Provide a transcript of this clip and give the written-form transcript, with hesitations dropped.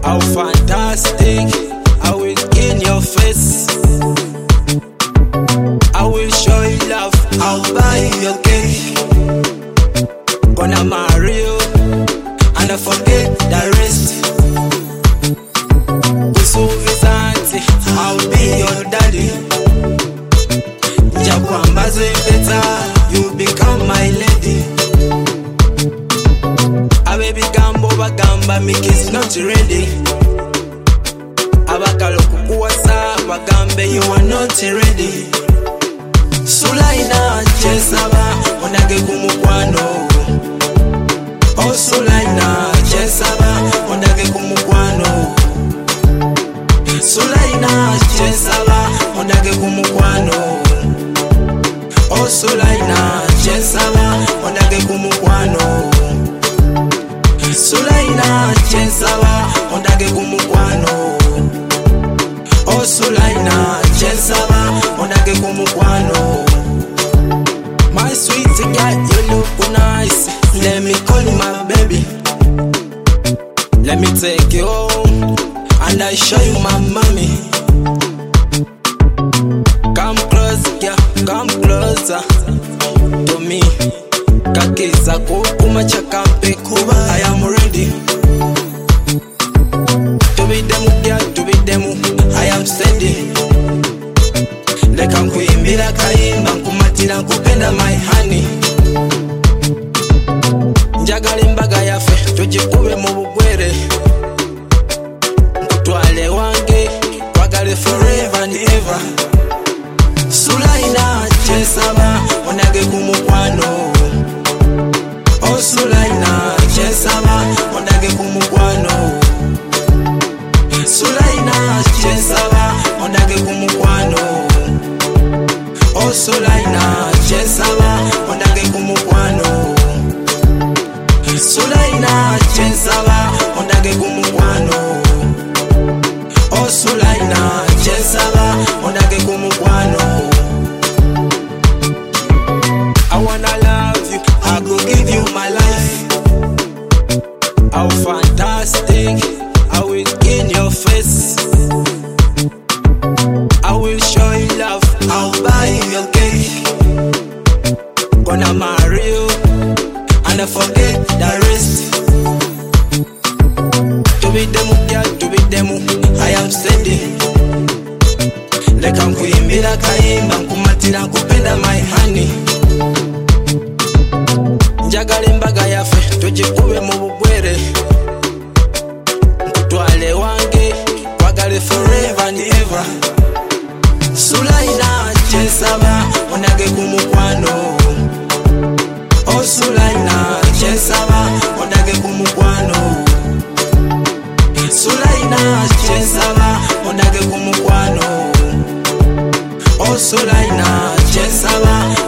How fantastic, I will in your face. I will show you love, I'll buy your cake. Gonna marry you, and I forget the rest. Kusuvizanti, I'll be your daddy. Jakwambaze better, you become my lady. A baby gambo bagamba, make is not ready. Abakalo kukuwasa bagambe, you are not ready. Sulaina chesaba, onage kumukwano. Oh Sulaina chesaba, onage kumukwano. Sulaina chesaba, onage kumukwano. Oh Sulaina chesaba, onage kumukwano. Sulaina chesaba, onage kumukwano. Oh Sulaina chesaba, onage kumukwano. My sweet girl, you look nice. Let me call you my baby. Let me take you home and I show you my mommy. Come close, yeah, come closer to me. Kakiza kukuma chakampe kuba, I am ready. To be demu, yeah, to be demu, I am steady. Leka nkuimbira kaimba, nkumatira nkupenda my honey. Njagala embaga yaffe tugikube mu bugwere. Nkutwale wange twagale forever and ever. Sulaina chesaba, onage kumukwano. Oh Sulaina chesaba, onage kumukwano. Sulaina chesaba, onage kumukwano. Oh Sulaina chesaba, onage kumukwano. Sulaina chesaba, onage kumukwano. Oh Sulaina chesaba, onage kumukwano. I wanna love you, I go give you my life. How fantastic, I will in your face. I will show you love, I'll buy your cake. Gonna marry you, and I forget the rest. To be demu, yeah, to be demu, I am steady. Leka nkuimbira kaimba, nkumatira nkupenda my honey. Njagala embaga yaffe tugikube mu bugwere. Nkutwale wange twagale forever and ever. Sulaina chesaba, onage kumukwano. Oh Sulaina chesaba, onage kumukwano. Sulaina chesaba, onage kumukwano. Oh Sulaina chesaba,